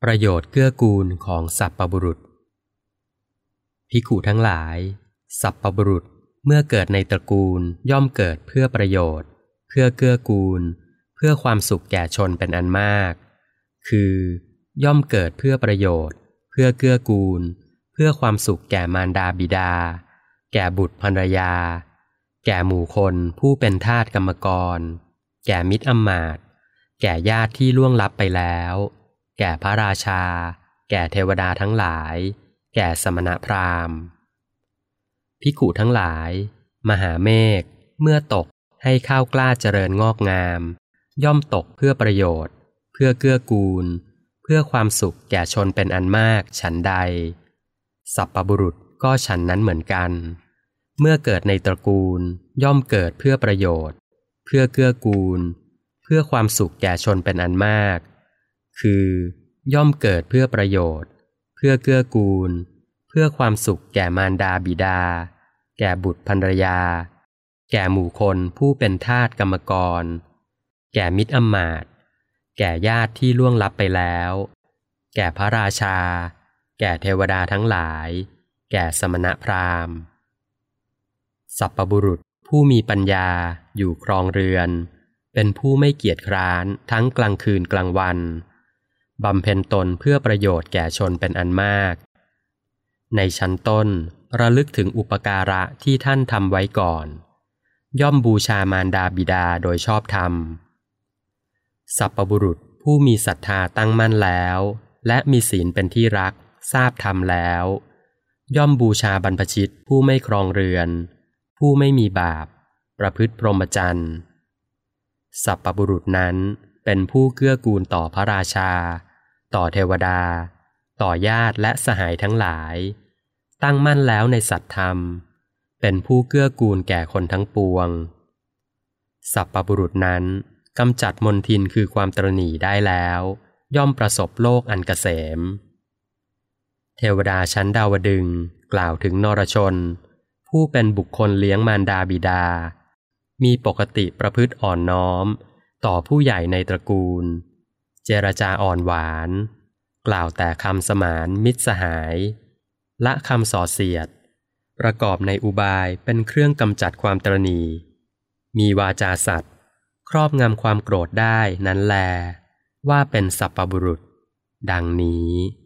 ประโยชน์เกื้อกูลของสัพพบุรุษภิกขุทั้งหลายสัพพบุรุษเมื่อเกิดในตระกูลย่อมเกิดเพื่อประโยชน์เพื่อเกื้อกูลเพื่อความสุขแก่ชนเป็นอันมากคือย่อมเกิดเพื่อประโยชน์เพื่อเกื้อกูลเพื่อความสุขแก่มารดาบิดาแก่บุตรภรรยาแก่หมู่คนผู้เป็นทาสกรรมกรแก่มิตรอำมาตย์แก่ญาติที่ล่วงลับไปแล้วแก่พระราชาแก่เทวดาทั้งหลายแก่สมณพราหมณ์ภิกขุทั้งหลายมหาเมฆเมื่อตกให้ข้าวกล้าเจริญงอกงามย่อมตกเพื่อประโยชน์เพื่อเกื้อกูลเพื่อความสุขแก่ชนเป็นอันมากฉันใดสัพพบุรุษก็ฉันนั้นเหมือนกันเมื่อเกิดในตระกูลย่อมเกิดเพื่อประโยชน์เพื่อเกื้อกูลเพื่อความสุขแก่ชนเป็นอันมากคือย่อมเกิดเพื่อประโยชน์เพื่อเกื้อกูลเพื่อความสุขแก่มารดาบิดาแก่บุตรภรรยาแก่หมู่คนผู้เป็นทาสกรรมกรแก่มิตรอำมาตย์แก่ญาติที่ล่วงลับไปแล้วแก่พระราชาแก่เทวดาทั้งหลายแก่สมณพราหมณ์สัพพบุรุษผู้มีปัญญาอยู่ครองเรือนเป็นผู้ไม่เกียจคร้านทั้งกลางคืนกลางวันบำเพ็ญตนเพื่อประโยชน์แก่ชนเป็นอันมากในชั้นต้นระลึกถึงอุปการะที่ท่านทำไว้ก่อนย่อมบูชามารดาบิดาโดยชอบธรรมสัพพบุรุษผู้มีศรัทธาตั้งมั่นแล้วและมีศีลเป็นที่รักทราบธรรมแล้วย่อมบูชาบรรพชิตผู้ไม่ครองเรือนผู้ไม่มีบาปประพฤติพรหมจรรย์สัพพบุรุษนั้นเป็นผู้เกื้อกูลต่อพระราชาต่อเทวดาต่อญาติและสหายทั้งหลายตั้งมั่นแล้วในสัตธรรมเป็นผู้เกื้อกูลแก่คนทั้งปวงสัพพบุรุษนั้นกำจัดมลทินคือความตระหนี่ได้แล้วย่อมประสบโลกอันเกษมเทวดาชั้นดาวดึงส์กล่าวถึงนรชนผู้เป็นบุคคลเลี้ยงมารดาบิดามีปกติประพฤติอ่อนน้อมต่อผู้ใหญ่ในตระกูลเจรจาอ่อนหวานกล่าวแต่คำสมานมิตรสหายละคำส่อเสียดประกอบในอุบายเป็นเครื่องกำจัดความตระหนี่มีวาจาสัตย์ครอบงำความโกรธได้นั้นแลว่าเป็นสัพพบุรุษดังนี้